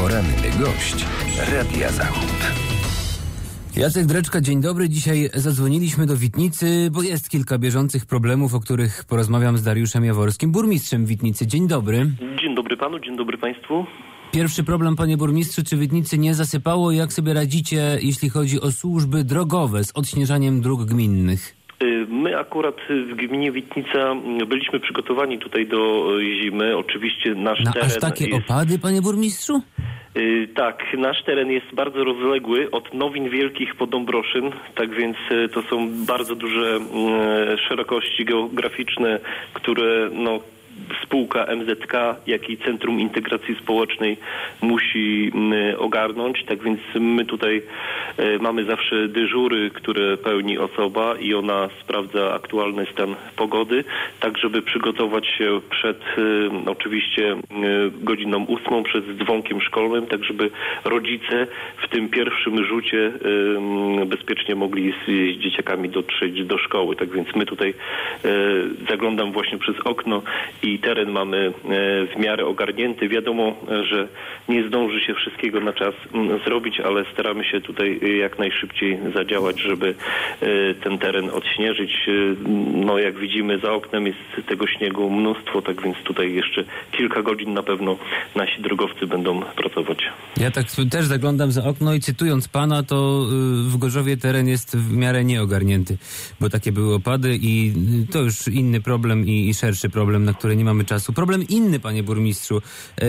Poranny gość Radia Zachód. Jacek Dreczka, dzień dobry. Dzisiaj zadzwoniliśmy do Witnicy, bo jest kilka bieżących problemów, o których porozmawiam z Dariuszem Jaworskim, burmistrzem Witnicy. Dzień dobry. Dzień dobry panu, dzień dobry państwu. Pierwszy problem, panie burmistrzu, czy Witnicy nie zasypało? Jak sobie radzicie, jeśli chodzi o służby drogowe z odśnieżaniem dróg gminnych? My akurat w gminie Witnica byliśmy przygotowani tutaj do zimy. Oczywiście nasz teren aż takie jest... opady, panie burmistrzu? Tak, nasz teren jest bardzo rozległy, od Nowin Wielkich po Dąbroszyn, tak więc to są bardzo duże szerokości geograficzne, które spółka MZK, jak i Centrum Integracji Społecznej musi ogarnąć. Tak więc my tutaj mamy zawsze dyżury, które pełni osoba i ona sprawdza aktualny stan pogody, tak żeby przygotować się przed oczywiście godziną 8 przed dzwonkiem szkolnym, tak żeby rodzice w tym pierwszym rzucie bezpiecznie mogli z dzieciakami dotrzeć do szkoły. Tak więc my tutaj zaglądam właśnie przez okno i teren mamy w miarę ogarnięty. Wiadomo, że nie zdąży się wszystkiego na czas zrobić, ale staramy się tutaj jak najszybciej zadziałać, żeby ten teren odśnieżyć. Jak widzimy, za oknem jest tego śniegu mnóstwo, tak więc tutaj jeszcze kilka godzin na pewno nasi drogowcy będą pracować. Ja tak też zaglądam za okno i cytując pana, to w Gorzowie teren jest w miarę nieogarnięty, bo takie były opady i to już inny problem i szerszy problem, na który nie mamy czasu. Problem inny, panie burmistrzu.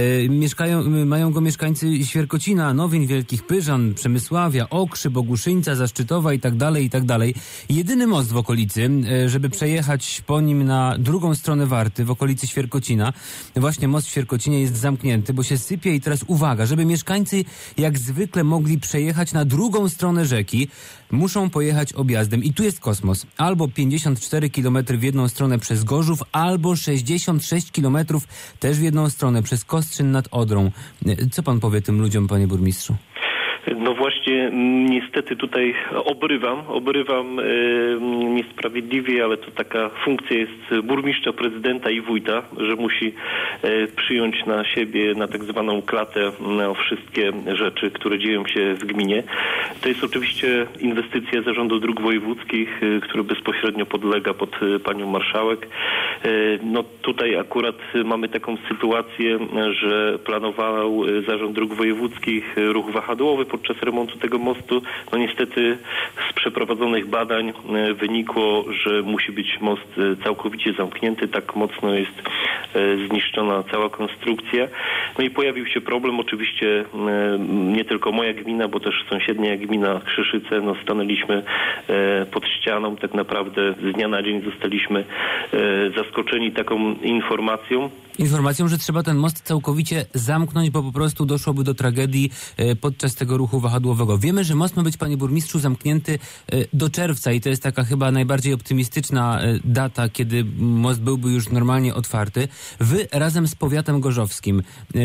Mają go mieszkańcy Świerkocina, Nowin Wielkich, Pyżan, Przemysławia, Okrzy, Boguszyńca, Zaszczytowa i tak dalej. Jedyny most w okolicy, żeby przejechać po nim na drugą stronę Warty, w okolicy Świerkocina, właśnie most w Świerkocinie jest zamknięty, bo się sypie i teraz uwaga, żeby mieszkańcy jak zwykle mogli przejechać na drugą stronę rzeki, muszą pojechać objazdem. I tu jest kosmos. Albo 54 km w jedną stronę przez Gorzów, albo 66 km też w jedną stronę przez Kostrzyn nad Odrą. Co pan powie tym ludziom, panie burmistrzu? No właśnie, niestety tutaj obrywam niesprawiedliwie, ale to taka funkcja jest burmistrza, prezydenta i wójta, że musi przyjąć na siebie, na tak zwaną klatę wszystkie rzeczy, które dzieją się w gminie. To jest oczywiście inwestycja Zarządu Dróg Wojewódzkich, który bezpośrednio podlega pod panią marszałek. Tutaj akurat mamy taką sytuację, że planował Zarząd Dróg Wojewódzkich ruch wahadłowy podczas remontu tego mostu. Niestety z przeprowadzonych badań wynikło, że musi być most całkowicie zamknięty. Tak mocno jest zniszczona cała konstrukcja. I pojawił się problem. Oczywiście nie tylko moja gmina, bo też sąsiednia gmina Krzyszyce. Stanęliśmy pod ścianą. Tak naprawdę z dnia na dzień zostaliśmy zaskoczeni taką informacją. Informacją, że trzeba ten most całkowicie zamknąć, bo po prostu doszłoby do tragedii podczas tego ruchu wahadłowego. Wiemy, że most ma być, panie burmistrzu, zamknięty do czerwca i to jest taka chyba najbardziej optymistyczna data, kiedy most byłby już normalnie otwarty. Wy razem z powiatem gorzowskim.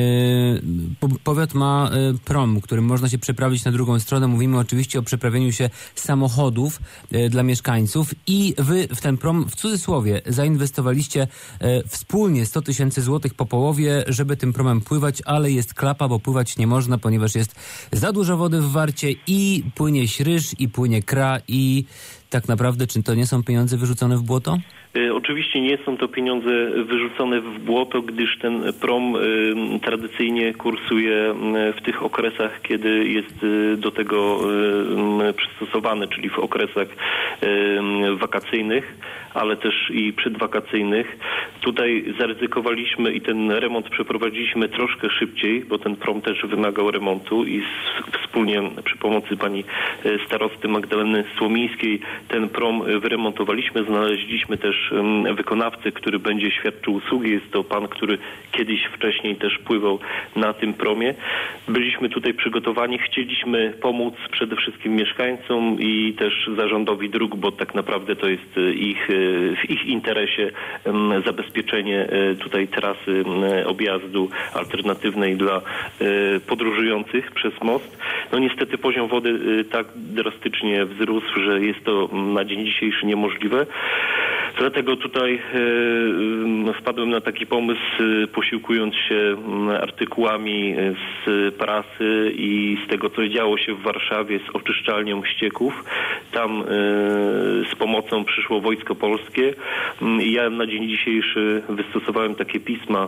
Powiat ma prom, którym można się przeprawić na drugą stronę. Mówimy oczywiście o przeprawieniu się samochodów dla mieszkańców i wy w ten prom, w cudzysłowie, zainwestowaliście wspólnie 100 000 złotych po połowie, żeby tym promem pływać, ale jest klapa, bo pływać nie można, ponieważ jest za dużo wody w Warcie i płynie Śryż, i płynie Kra i tak naprawdę, czy to nie są pieniądze wyrzucone w błoto? Oczywiście nie są to pieniądze wyrzucone w błoto, gdyż ten prom tradycyjnie kursuje w tych okresach, kiedy jest do tego przystosowany, czyli w okresach wakacyjnych, ale też i przedwakacyjnych. Tutaj zaryzykowaliśmy i ten remont przeprowadziliśmy troszkę szybciej, bo ten prom też wymagał remontu i wspólnie przy pomocy pani starosty Magdaleny Słomińskiej ten prom wyremontowaliśmy. Znaleźliśmy też wykonawcę, który będzie świadczył usługi. Jest to pan, który kiedyś wcześniej też pływał na tym promie. Byliśmy tutaj przygotowani. Chcieliśmy pomóc przede wszystkim mieszkańcom i też zarządowi dróg, bo tak naprawdę to jest w ich interesie zabezpieczenie tutaj trasy objazdu alternatywnej dla podróżujących przez most. Niestety poziom wody tak drastycznie wzrósł, że jest to na dzień dzisiejszy niemożliwe. Dlatego tutaj wpadłem na taki pomysł, posiłkując się artykułami z prasy i z tego, co działo się w Warszawie z oczyszczalnią ścieków. Tam z pomocą przyszło Wojsko Polskie. Ja na dzień dzisiejszy wystosowałem takie pisma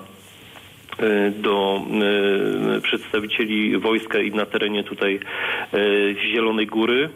do przedstawicieli wojska i na terenie tutaj Zielonej Góry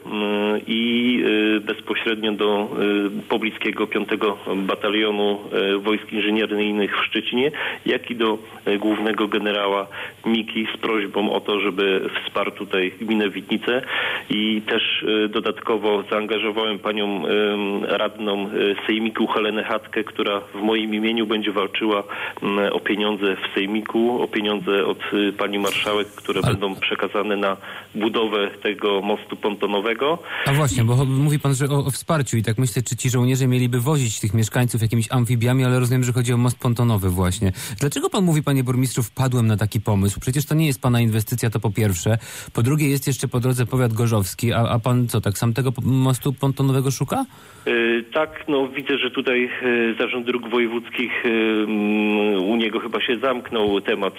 i bezpośrednio do pobliskiego 5 Batalionu Wojsk Inżynieryjnych w Szczecinie, jak i do głównego generała Miki z prośbą o to, żeby wsparł tutaj gminę Witnice i też dodatkowo zaangażowałem panią radną sejmiku Helenę Chatkę, która w moim imieniu będzie walczyła o pieniądze w sejmiku, o pieniądze od pani marszałek, które będą przekazane na budowę tego mostu pontonowego. A właśnie, bo mówi pan, że o wsparciu i tak myślę, czy ci żołnierze mieliby wozić tych mieszkańców jakimiś amfibiami, ale rozumiem, że chodzi o most pontonowy właśnie. Dlaczego pan mówi, panie burmistrzu, wpadłem na taki pomysł? Przecież to nie jest pana inwestycja, to po pierwsze. Po drugie jest jeszcze po drodze powiat gorzowski, a pan co, tak sam tego mostu pontonowego szuka? Tak, no widzę, że tutaj Zarząd Dróg Wojewódzkich, u niego chyba się zamknął temat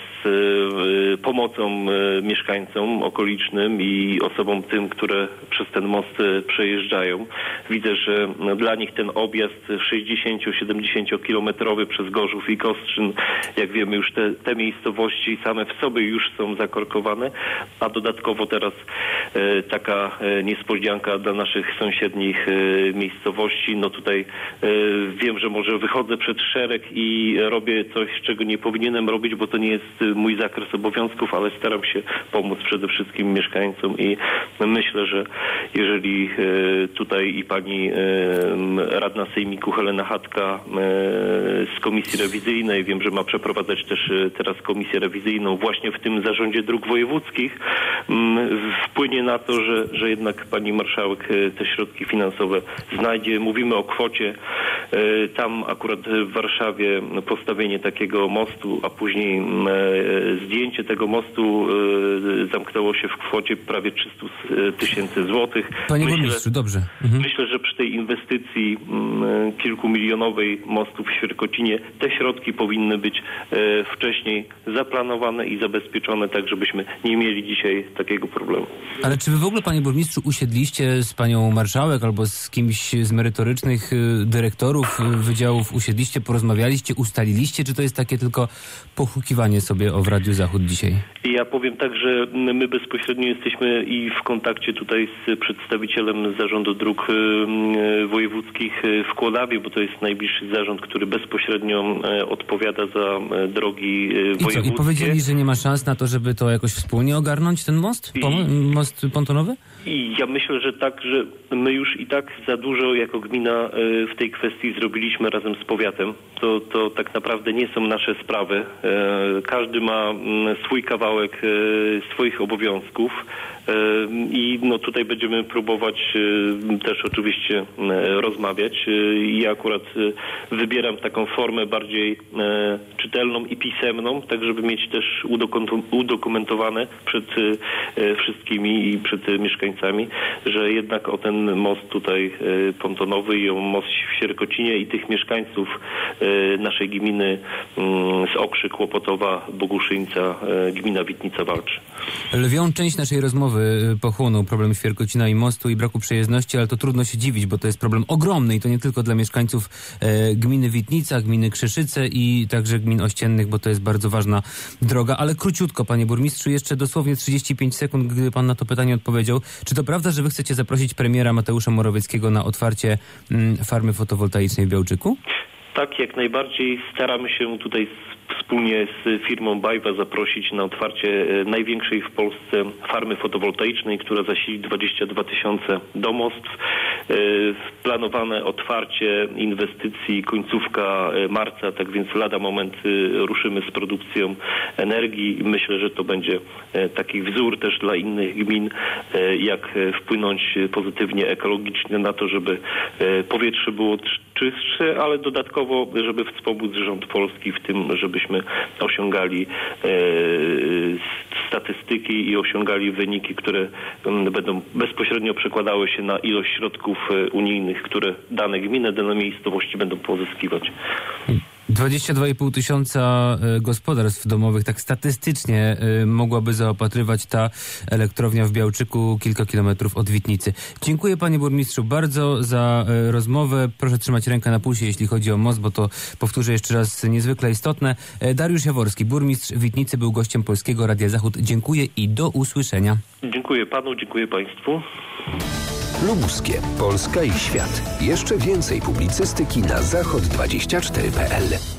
z pomocą mieszkańcom okolicznym i osobom tym, które przez ten most przejeżdżają. Widzę, że dla nich ten objazd 60-70 kilometrowy przez Gorzów i Kostrzyn, jak wiemy, już te miejscowości same w sobie już są zakorkowane, a dodatkowo teraz taka niespodzianka dla naszych sąsiednich miejscowości. No tutaj wiem, że może wychodzę przed szereg i robię coś, czego nie powinienem robić, bo to nie jest mój zakres obowiązków, ale staram się pomóc przede wszystkim mieszkańcom i myślę, że jeżeli tutaj i pani radna sejmiku Helena Chatka z komisji rewizyjnej, wiem, że ma przeprowadzać też teraz komisję rewizyjną właśnie w tym zarządzie dróg wojewódzkich, wpłynie na to, że jednak pani marszałek te środki finansowe znajdzie. Mówimy o kwocie, tam akurat w Warszawie postawienie takiego mostu, a później zdjęcie tego mostu zamknęło się w kwocie prawie 300 000 złotych. Panie burmistrzu, dobrze. Myślę, że przy tej inwestycji kilkumilionowej mostu w Świerkocinie te środki powinny być wcześniej zaplanowane i zabezpieczone, tak żebyśmy nie mieli dzisiaj takiego problemu. Ale czy wy w ogóle, panie burmistrzu, usiedliście z panią marszałek albo z kimś z merytorycznych dyrektorów wydziałów, usiedliście, porozmawialiście, ustaliliście, czy to jest takie tylko pochukiwanie sobie w Radiu Zachód dzisiaj? Ja powiem tak, że my bezpośrednio jesteśmy i w kontakcie tutaj z przedstawicielem Zarządu Dróg Wojewódzkich w Kłodawie, bo to jest najbliższy zarząd, który bezpośrednio odpowiada za drogi wojewódzkie. I powiedzieli, że nie ma szans na to, żeby to jakoś wspólnie ogarnąć, ten most? Most pontonowy? I ja myślę, że tak, że my już i tak za dużo jako gmina w tej kwestii zrobiliśmy razem z powiatem. To tak naprawdę nie są nasze sprawy. Każdy ma swój kawałek swoich obowiązków i no tutaj będziemy próbować też oczywiście rozmawiać. Ja akurat wybieram taką formę bardziej czytelną i pisemną, tak żeby mieć też udokumentowane przed wszystkimi i przed mieszkańcami, że jednak o ten most tutaj pontonowy i o most w Świerkocinie i tych mieszkańców naszej gminy z Okrzy, Kłopotowa, Boguszyńca, gmina Witnica walczy. Lwią część naszej rozmowy pochłonął problem Świerkocina i mostu i braku przejezdności, ale to trudno się dziwić, bo to jest problem ogromny i to nie tylko dla mieszkańców gminy Witnica, gminy Krzeszyce i także gmin ościennych, bo to jest bardzo ważna droga. Ale króciutko, panie burmistrzu, jeszcze dosłownie 35 sekund, gdy pan na to pytanie odpowiedział. Czy to prawda, że wy chcecie zaprosić premiera Mateusza Morawieckiego na otwarcie farmy fotowoltaicznej w Białczyku? Tak, jak najbardziej. Staramy się tutaj wspólnie z firmą BayWa zaprosić na otwarcie największej w Polsce farmy fotowoltaicznej, która zasili 22 000 domostw. Planowane otwarcie inwestycji końcówka marca, tak więc lada moment ruszymy z produkcją energii. Myślę, że to będzie taki wzór też dla innych gmin, jak wpłynąć pozytywnie ekologicznie na to, żeby powietrze było czystsze, ale dodatkowo, żeby wspomóc rząd polski w tym, żebyśmy osiągali statystyki i osiągali wyniki, które będą bezpośrednio przekładały się na ilość środków unijnych, które dane gminy, dane miejscowości będą pozyskiwać. 22,5 tysiąca gospodarstw domowych tak statystycznie mogłaby zaopatrywać ta elektrownia w Białczyku, kilka kilometrów od Witnicy. Dziękuję panie burmistrzu bardzo za rozmowę. Proszę trzymać rękę na pulsie, jeśli chodzi o most, bo to, powtórzę jeszcze raz, niezwykle istotne. Dariusz Jaworski, burmistrz Witnicy, był gościem Polskiego Radia Zachód. Dziękuję i do usłyszenia. Dziękuję panu, dziękuję państwu. Lubuskie, Polska i świat. Jeszcze więcej publicystyki na zachod24.pl.